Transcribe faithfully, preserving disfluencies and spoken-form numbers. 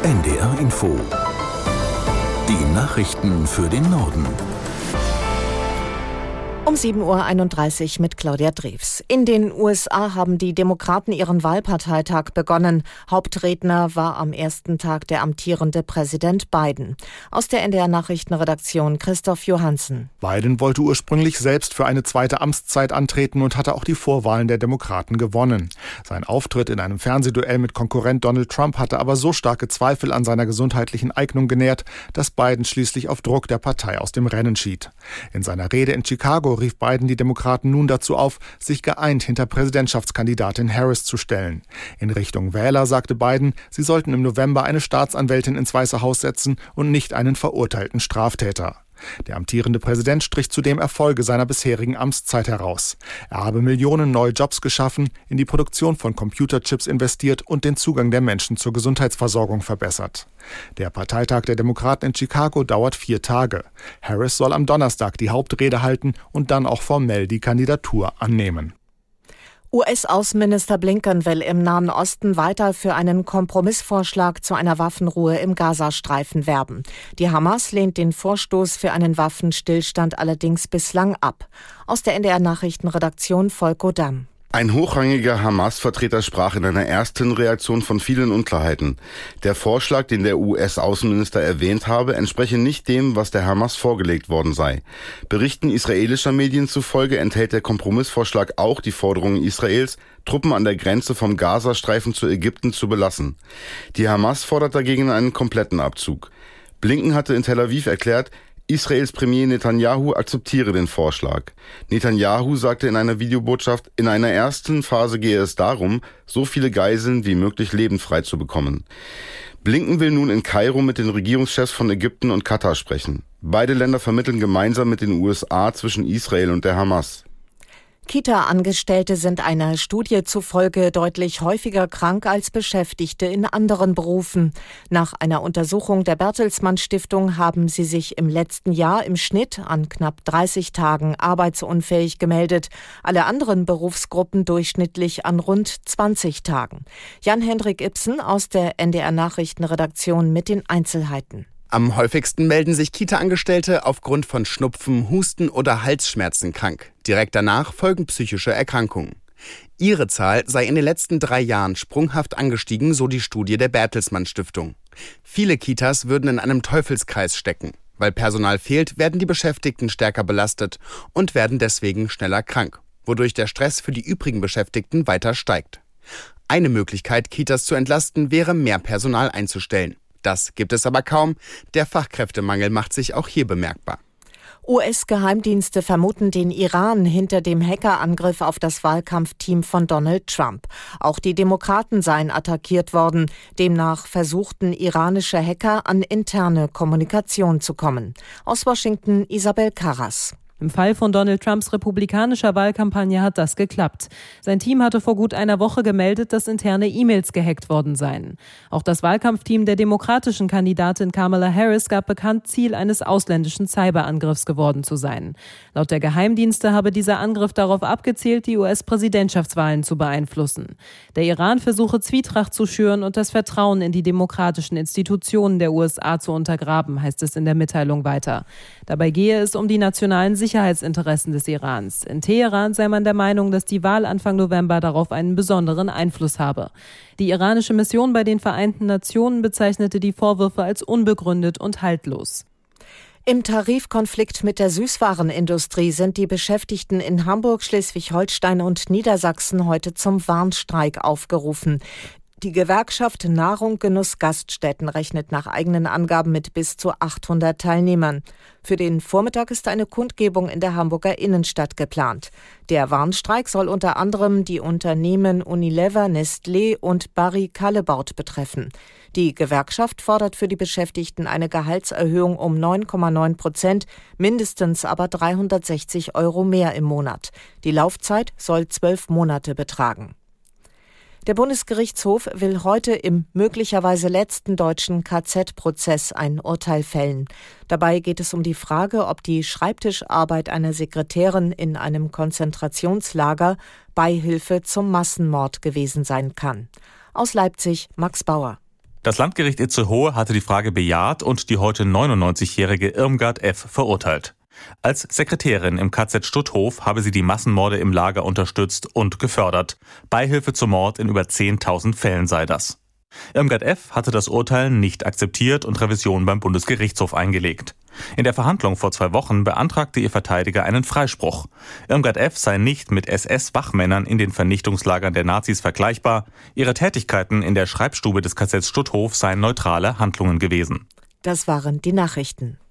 N D R Info. Die Nachrichten für den Norden. Um sieben Uhr einunddreißig mit Claudia Drews. In den U S A haben die Demokraten ihren Wahlparteitag begonnen. Hauptredner war am ersten Tag der amtierende Präsident Biden. Aus der N D R-Nachrichtenredaktion Christoph Johansen. Biden wollte ursprünglich selbst für eine zweite Amtszeit antreten und hatte auch die Vorwahlen der Demokraten gewonnen. Sein Auftritt in einem Fernsehduell mit Konkurrent Donald Trump hatte aber so starke Zweifel an seiner gesundheitlichen Eignung genährt, dass Biden schließlich auf Druck der Partei aus dem Rennen schied. In seiner Rede in Chicago rief Biden die Demokraten nun dazu auf, sich geeint hinter Präsidentschaftskandidatin Harris zu stellen. In Richtung Wähler sagte Biden, sie sollten im November eine Staatsanwältin ins Weiße Haus setzen und nicht einen verurteilten Straftäter. Der amtierende Präsident strich zudem Erfolge seiner bisherigen Amtszeit heraus. Er habe Millionen neue Jobs geschaffen, in die Produktion von Computerchips investiert und den Zugang der Menschen zur Gesundheitsversorgung verbessert. Der Parteitag der Demokraten in Chicago dauert vier Tage. Harris soll am Donnerstag die Hauptrede halten und dann auch formell die Kandidatur annehmen. U S-Außenminister Blinken will im Nahen Osten weiter für einen Kompromissvorschlag zu einer Waffenruhe im Gazastreifen werben. Die Hamas lehnt den Vorstoß für einen Waffenstillstand allerdings bislang ab. Aus der N D R-Nachrichtenredaktion Volko Damm. Ein hochrangiger Hamas-Vertreter sprach in einer ersten Reaktion von vielen Unklarheiten. Der Vorschlag, den der U S-Außenminister erwähnt habe, entspreche nicht dem, was der Hamas vorgelegt worden sei. Berichten israelischer Medien zufolge enthält der Kompromissvorschlag auch die Forderung Israels, Truppen an der Grenze vom Gazastreifen zu Ägypten zu belassen. Die Hamas fordert dagegen einen kompletten Abzug. Blinken hatte in Tel Aviv erklärt, Israels Premier Netanyahu akzeptiere den Vorschlag. Netanyahu sagte in einer Videobotschaft, in einer ersten Phase gehe es darum, so viele Geiseln wie möglich lebend frei zu bekommen. Blinken will nun in Kairo mit den Regierungschefs von Ägypten und Katar sprechen. Beide Länder vermitteln gemeinsam mit den U S A zwischen Israel und der Hamas. Kita-Angestellte sind einer Studie zufolge deutlich häufiger krank als Beschäftigte in anderen Berufen. Nach einer Untersuchung der Bertelsmann Stiftung haben sie sich im letzten Jahr im Schnitt an knapp dreißig Tagen arbeitsunfähig gemeldet. Alle anderen Berufsgruppen durchschnittlich an rund zwanzig Tagen. Jan-Hendrik Ibsen aus der N D R-Nachrichtenredaktion mit den Einzelheiten. Am häufigsten melden sich Kita-Angestellte aufgrund von Schnupfen, Husten oder Halsschmerzen krank. Direkt danach folgen psychische Erkrankungen. Ihre Zahl sei in den letzten drei Jahren sprunghaft angestiegen, so die Studie der Bertelsmann Stiftung. Viele Kitas würden in einem Teufelskreis stecken. Weil Personal fehlt, werden die Beschäftigten stärker belastet und werden deswegen schneller krank, wodurch der Stress für die übrigen Beschäftigten weiter steigt. Eine Möglichkeit, Kitas zu entlasten, wäre, mehr Personal einzustellen. Das gibt es aber kaum. Der Fachkräftemangel macht sich auch hier bemerkbar. U S-Geheimdienste vermuten den Iran hinter dem Hackerangriff auf das Wahlkampfteam von Donald Trump. Auch die Demokraten seien attackiert worden. Demnach versuchten iranische Hacker an interne Kommunikation zu kommen. Aus Washington Isabel Karras. Im Fall von Donald Trumps republikanischer Wahlkampagne hat das geklappt. Sein Team hatte vor gut einer Woche gemeldet, dass interne E-Mails gehackt worden seien. Auch das Wahlkampfteam der demokratischen Kandidatin Kamala Harris gab bekannt, Ziel eines ausländischen Cyberangriffs geworden zu sein. Laut der Geheimdienste habe dieser Angriff darauf abgezielt, die U S-Präsidentschaftswahlen zu beeinflussen. Der Iran versuche Zwietracht zu schüren und das Vertrauen in die demokratischen Institutionen der U S A zu untergraben, heißt es in der Mitteilung weiter. Dabei gehe es um die nationalen Sicherheitsinteressen des Irans. In Teheran sei man der Meinung, dass die Wahl Anfang November darauf einen besonderen Einfluss habe. Die iranische Mission bei den Vereinten Nationen bezeichnete die Vorwürfe als unbegründet und haltlos. Im Tarifkonflikt mit der Süßwarenindustrie sind die Beschäftigten in Hamburg, Schleswig-Holstein und Niedersachsen heute zum Warnstreik aufgerufen. Die Gewerkschaft Nahrung, Genuss, Gaststätten rechnet nach eigenen Angaben mit bis zu achthundert Teilnehmern. Für den Vormittag ist eine Kundgebung in der Hamburger Innenstadt geplant. Der Warnstreik soll unter anderem die Unternehmen Unilever, Nestlé und Barry Callebaut betreffen. Die Gewerkschaft fordert für die Beschäftigten eine Gehaltserhöhung um neun Komma neun Prozent, mindestens aber dreihundertsechzig Euro mehr im Monat. Die Laufzeit soll zwölf Monate betragen. Der Bundesgerichtshof will heute im möglicherweise letzten deutschen K Z-Prozess ein Urteil fällen. Dabei geht es um die Frage, ob die Schreibtischarbeit einer Sekretärin in einem Konzentrationslager Beihilfe zum Massenmord gewesen sein kann. Aus Leipzig, Max Bauer. Das Landgericht Itzehoe hatte die Frage bejaht und die heute neunundneunzigjährige Irmgard F. verurteilt. Als Sekretärin im K Z Stutthof habe sie die Massenmorde im Lager unterstützt und gefördert. Beihilfe zum Mord in über zehntausend Fällen sei das. Irmgard F. hatte das Urteil nicht akzeptiert und Revision beim Bundesgerichtshof eingelegt. In der Verhandlung vor zwei Wochen beantragte ihr Verteidiger einen Freispruch. Irmgard F. sei nicht mit S S-Wachmännern in den Vernichtungslagern der Nazis vergleichbar. Ihre Tätigkeiten in der Schreibstube des K Z Stutthof seien neutrale Handlungen gewesen. Das waren die Nachrichten.